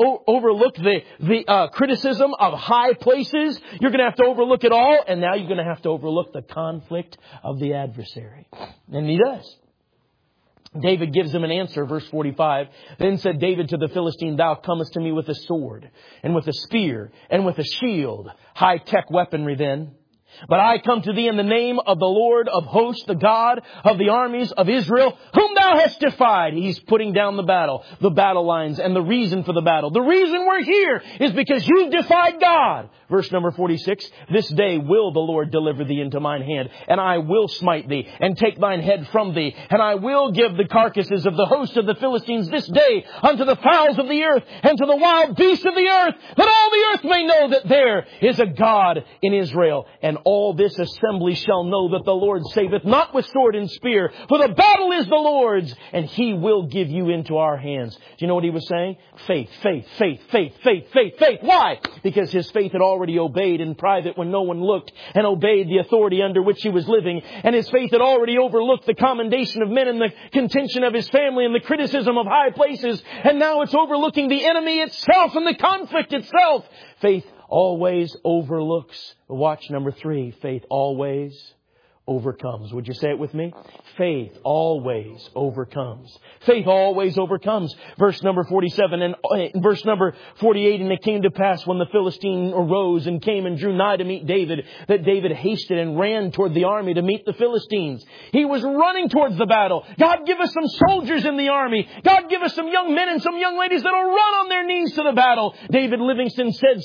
criticism of high places. You're going to have to overlook it all, and now you're going to have to overlook the conflict of the adversary. And he does. David gives him an answer, verse 45. Then said David to the Philistine, thou comest to me with a sword and with a spear and with a shield. High-tech weaponry then. But I come to thee in the name of the Lord of hosts, the God of the armies of Israel, whom thou hast defied. He's putting down the battle lines, and the reason for the battle. The reason we're here is because you've defied God. Verse number 46, this day will the Lord deliver thee into mine hand, and I will smite thee, and take thine head from thee, and I will give the carcasses of the host of the Philistines this day unto the fowls of the earth, and to the wild beasts of the earth, that all the earth may know that there is a God in Israel. And all this assembly shall know that the Lord saveth not with sword and spear, for the battle is the Lord's, and He will give you into our hands. Do you know what he was saying? Faith, faith, faith, faith, faith, faith, faith. Why? Because his faith had already obeyed in private when no one looked, and obeyed the authority under which he was living. And his faith had already overlooked the commendation of men and the contention of his family and the criticism of high places. And now it's overlooking the enemy itself and the conflict itself. Faith always overlooks. Watch number 3. Faith always overcomes. Would you say it with me? Faith always overcomes. Faith always overcomes. Verse number 47 and verse number 48. And it came to pass when the Philistine arose and came and drew nigh to meet David, that David hasted and ran toward the army to meet the Philistines. He was running towards the battle. God, give us some soldiers in the army. God, give us some young men and some young ladies that'll run on their knees to the battle. David Livingston said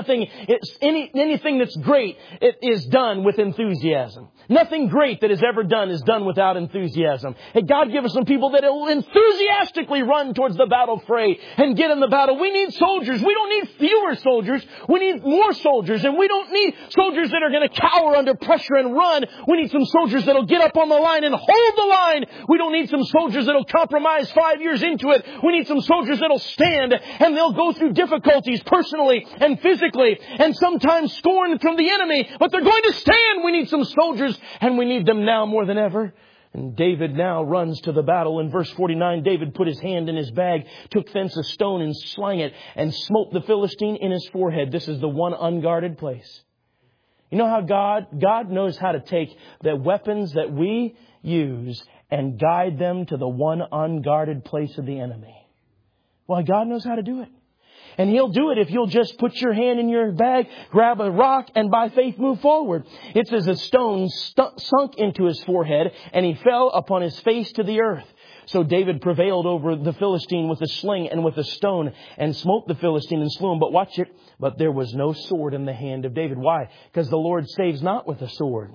anything that's great, it is done with enthusiasm. Nothing great that is ever done is done without enthusiasm. And God, give us some people that will enthusiastically run towards the battle fray and get in the battle. We need soldiers. We don't need fewer soldiers. We need more soldiers. And we don't need soldiers that are going to cower under pressure and run. We need some soldiers that will get up on the line and hold the line. We don't need some soldiers that will compromise 5 years into it. We need some soldiers that will stand, and they'll go through difficulties personally and physically and sometimes scorn from the enemy. But they're going to stand. We need some soldiers, and we need them now more than ever. And David now runs to the battle. In verse 49, David put his hand in his bag, took thence a stone and slung it, and smote the Philistine in his forehead. This is the one unguarded place. You know how God knows how to take the weapons that we use and guide them to the one unguarded place of the enemy. Well, God knows how to do it. And He'll do it if you'll just put your hand in your bag, grab a rock, and by faith move forward. It says a stone sunk into his forehead, and he fell upon his face to the earth. So David prevailed over the Philistine with a sling and with a stone, and smote the Philistine and slew him. But watch it. But there was no sword in the hand of David. Why? Because the Lord saves not with a sword.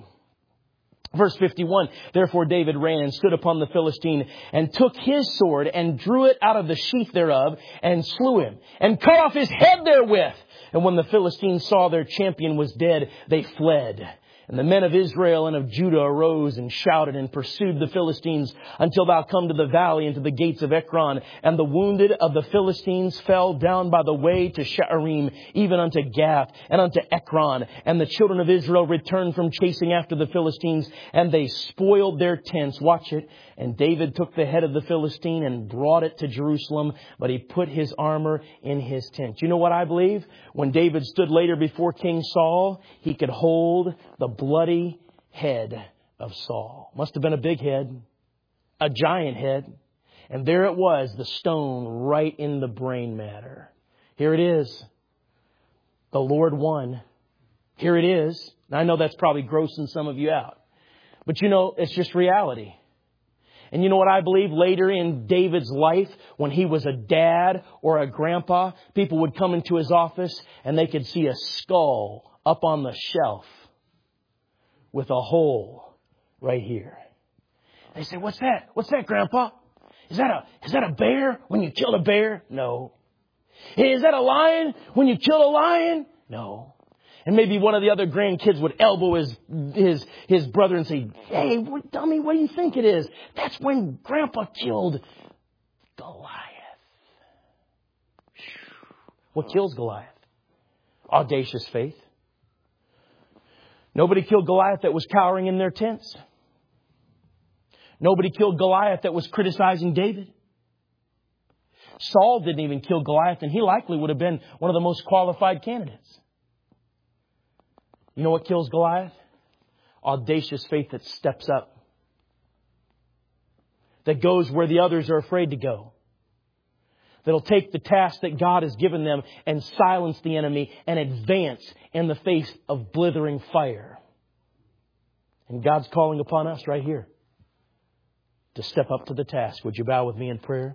Verse 51, therefore David ran and stood upon the Philistine and took his sword and drew it out of the sheath thereof and slew him and cut off his head therewith. And when the Philistines saw their champion was dead, they fled. And the men of Israel and of Judah arose and shouted and pursued the Philistines until thou come to the valley and to the gates of Ekron. And the wounded of the Philistines fell down by the way to Sha'arim, even unto Gath and unto Ekron. And the children of Israel returned from chasing after the Philistines, and they spoiled their tents. Watch it. And David took the head of the Philistine and brought it to Jerusalem, but he put his armor in his tent. You know what I believe? When David stood later before King Saul, he could hold the bloody head of Saul. Must have been a big head, a giant head. And there it was, the stone right in the brain matter. Here it is. The Lord won. Here it is. Now, I know that's probably grossing some of you out, but you know, it's just reality. And you know what I believe? Later in David's life, when he was a dad or a grandpa, people would come into his office and they could see a skull up on the shelf with a hole right here. They say, what's that? What's that, Grandpa? Is that a bear when you killed a bear? No. Is that a lion when you killed a lion? No. And maybe one of the other grandkids would elbow his brother and say, hey, dummy, what do you think it is? That's when Grandpa killed Goliath. What kills Goliath? Audacious faith. Nobody killed Goliath that was cowering in their tents. Nobody killed Goliath that was criticizing David. Saul didn't even kill Goliath, and he likely would have been one of the most qualified candidates. You know what kills Goliath? Audacious faith that steps up. That goes where the others are afraid to go. That'll take the task that God has given them and silence the enemy and advance in the face of blithering fire. And God's calling upon us right here to step up to the task. Would you bow with me in prayer?